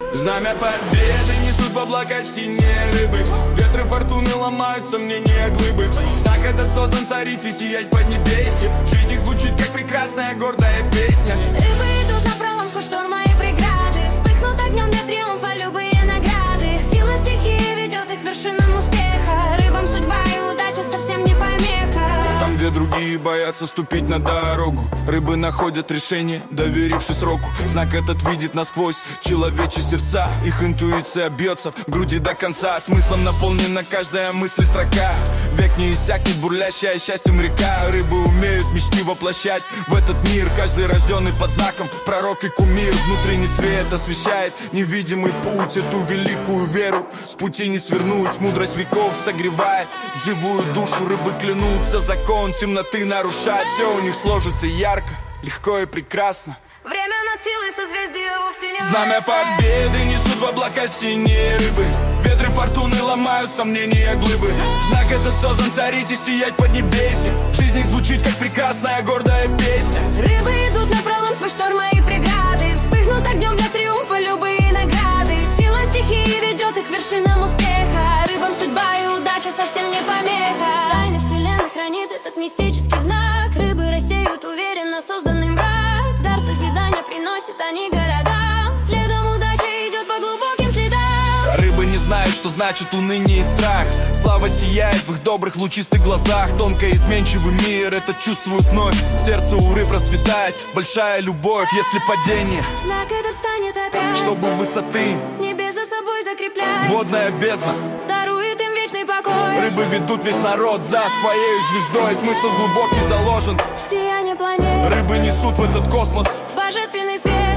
Знамя победы несут в облака синие рыбы. Ветры фортуны ломают сомнения глыбы. Знак этот создан царить и сиять под небесье. Жизнь их звучит как прекрасная гордая песня. Рыбы идут напролом сквозь шторма и преграды. Вспыхнут огнем для триумфа любые награды. Сила стихии ведет их к вершинам успеха. Рыбам судьба и удача совсем не помеха. Там, где другие боятся ступить на дорогу, рыбы находят решение, доверившись року. Знак этот видит насквозь человечьи сердца. Их интуиция бьется в груди до конца. Смыслом наполнена каждая мысль строка. Век не иссякнет бурлящая счастьем река. Рыбы умеют мечты воплощать в этот мир. Каждый рожденный под знаком пророк и кумир. Внутренний свет освещает невидимый путь. Эту великую веру с пути не свернуть. Мудрость веков согревает живую душу. Рыбы клянутся закон темноты нарушать. Все у них сложится ярко, легко и прекрасно. Время над силой созвездия вовсе не Знамя победы несут в облака синие рыбы. Ветры фортуны ломают сомнения глыбы. Знак этот создан царить и сиять под небесье. Жизнь их звучит как прекрасная гордая песня. Рыбы идут напролом сквозь шторма и преграды. Вспыхнут огнем для триумфа любые награды. Сила стихии ведет их к вершинам успеха. Рыбам судьба и удача совсем не помеха. Тайны вселенной хранит этот мистический знак. Рыбы рассеют уверенно созданный мрак. Дар созидания приносят они городам. Следом удача идет по глубоким следам. Рыбы не знают, что значит уныние и страх. Слава сияет в их добрых лучистых глазах. Тонко изменчивый мир этот чувствует вновь. Сердце у рыб расцветает большая любовь. Если падение, Знак этот станет опять, чтобы высоты небес за собой закреплять. водная бездна. Дарует им вечный покой. Рыбы ведут весь народ за своей звездой. Смысл глубокий заложен. В сияние планет Рыбы несут в этот космос божественный свет.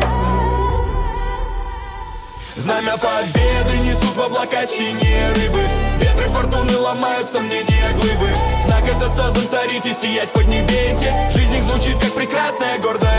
знамя победы несут в облака синие рыбы. Ветры фортуны ломают сомнения глыбы. Знак этот создан царить и сиять под небесье. Жизнь их звучит как прекрасная гордая